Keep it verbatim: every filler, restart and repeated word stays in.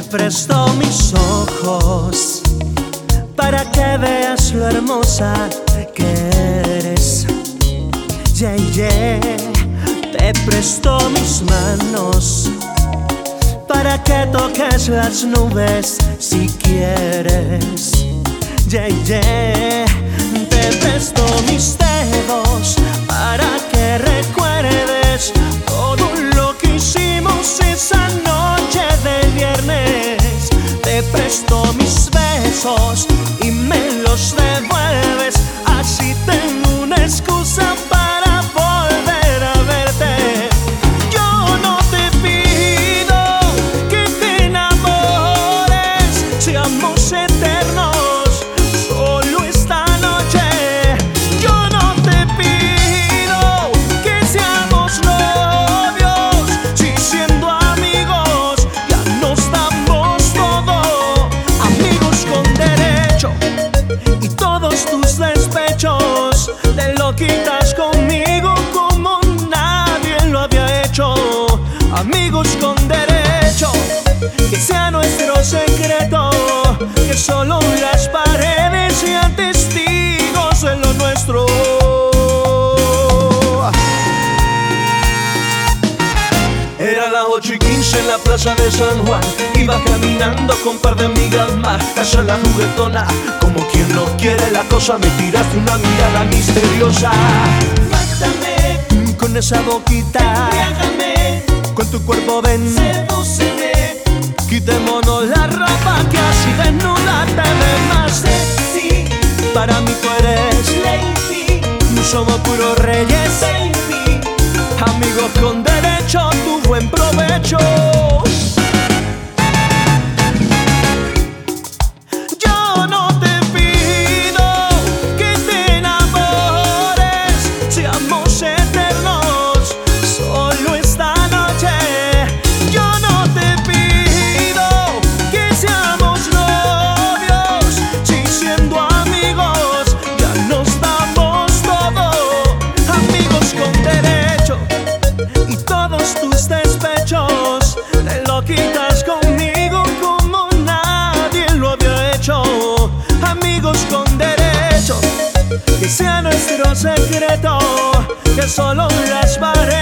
presto mis ojos para que veas lo hermosa que eres. Yeah, yeah. Te presto mis manos para que toques las nubes si quieres. Yeah, yeah. Te presto mis dedos para que recuerdes todo lo que hicimos esa noche de viernes. Te presto mis besos y me los devuelves, así tengo una excusa para volver a verte. Yo no te pido que te enamores, seamos eternos solo esta noche. Yo no te pido que seamos novios, si siendo amigos ya nos damos todo. Amigos con derecho, y todos tus despechos te lo quitas conmigo como nadie lo había hecho. Amigos con derecho, que sea nuestro secreto, que solo las paredes sean testigos de lo nuestro. Era las ocho y quince en la plaza de San Juan. Iba caminando con un par de amigas más, casa la juguetona, como quien no quiere la cosa. Me tiraste una mirada misteriosa. Mátame con esa boquita, embriágame con tu cuerpo, ven, sedúceme. Quitémonos la ropa que así desnuda te ves más sexy. Para mí tú eres lady, no somos puros reyes, baby. Amigos con derecho, tu buen provecho. Yo no te pido que te enamores, seamos eternos solo esta noche. Yo no te pido que seamos novios, si siendo amigos ya nos damos todo. Amigos con derecho, y todos tus despechos te lo quitas conmigo como nadie lo había hecho. Amigos con derecho, que sea nuestro secreto, que solo las paredes